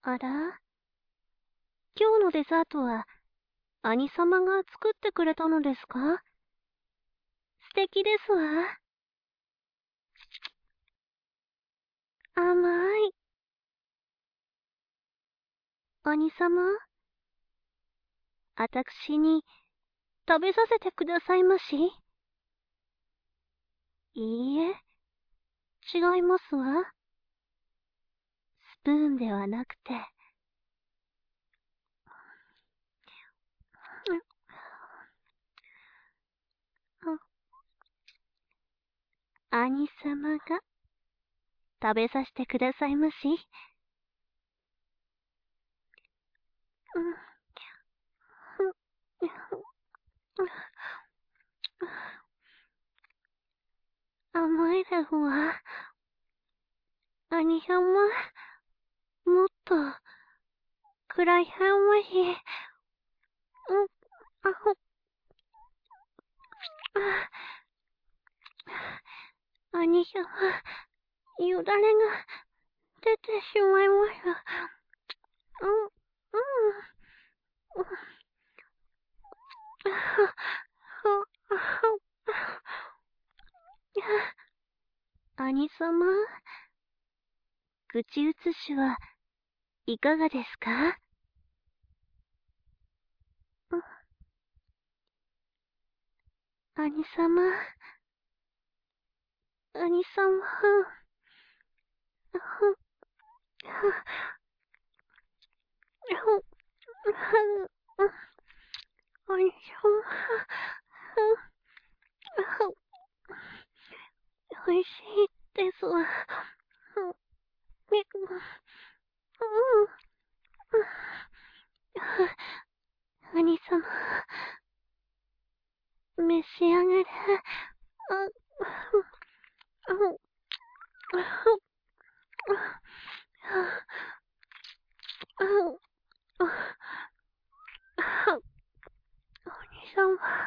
あら、今日のデザートは、兄様が作ってくれたのですか？素敵ですわ。甘い。兄様、あたくしに食べさせてくださいまし。いいえ、違いますわ。スプーンではなくて。兄様が食べさせてくださいまし。甘いですわ。兄様、もっと、くらいはまし。あほ、兄様、よだれが出てしまいます。兄様、口移しはいかがですか？兄様、兄様、兄様、おいしいですわ。兄様、召し上がれ。兄様、